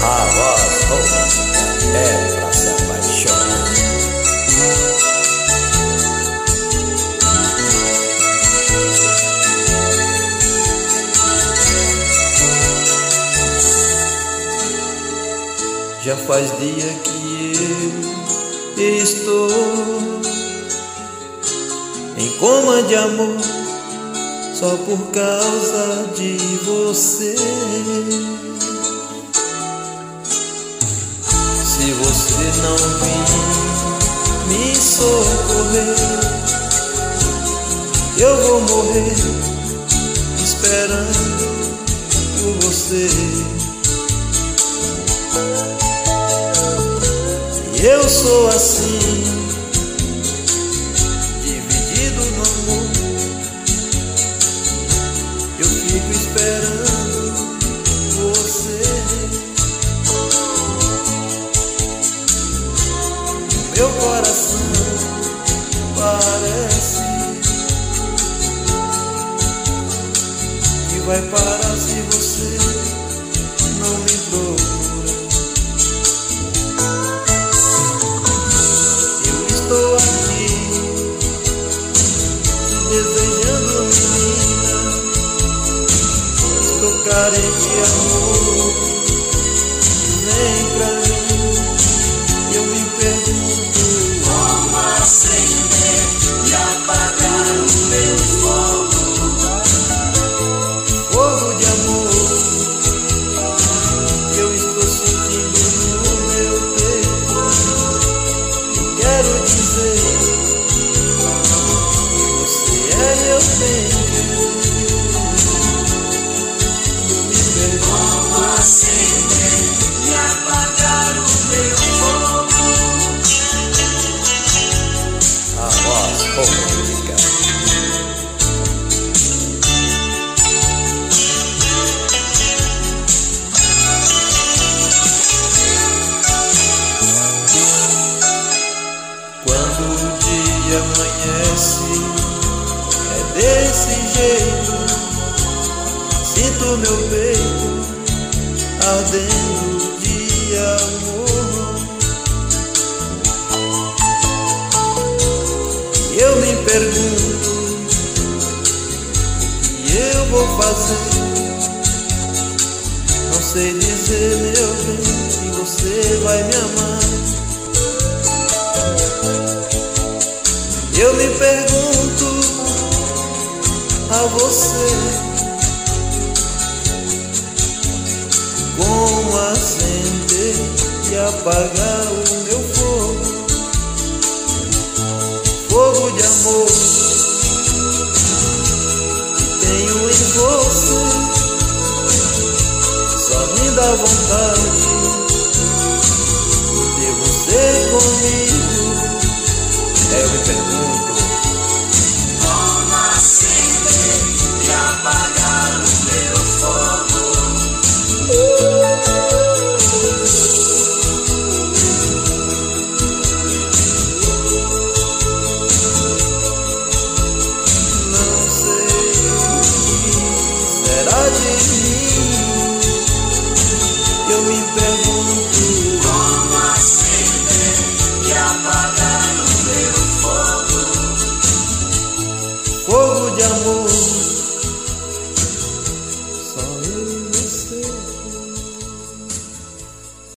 A voz romântica é pra se apaixonar. Já faz dia que eu estou em coma de amor, só por causa de você. Se você não vir me socorrer, eu vou morrer esperando por você. E eu sou assim, dividido no amor. Eu fico esperando você. Meu coração parece que vai parar se você não me procura. Eu estou aqui desejando, menina. Estou carente de amor. Vem pra mim. Eu me pergunto como acender e apagar o meu fogo. Fogo de amor que eu estou sentindo no meu peito. Eu quero dizer que você é meu bem. Eu me pergunto Como acender e apagar o meu fogo. a voz romântica. Quando o dia amanhece, é desse jeito. Sinto meu peito ardendo de amor. E eu me pergunto o que eu vou fazer. Não sei dizer, meu bem, se você vai me amar. Eu me pergunto a você como acender e apagar o meu fogo. Fogo de amor que tenho em você. Só me dá vontade de ter você comigo. Eu me pergunto Como acender e apagar o meu fogo.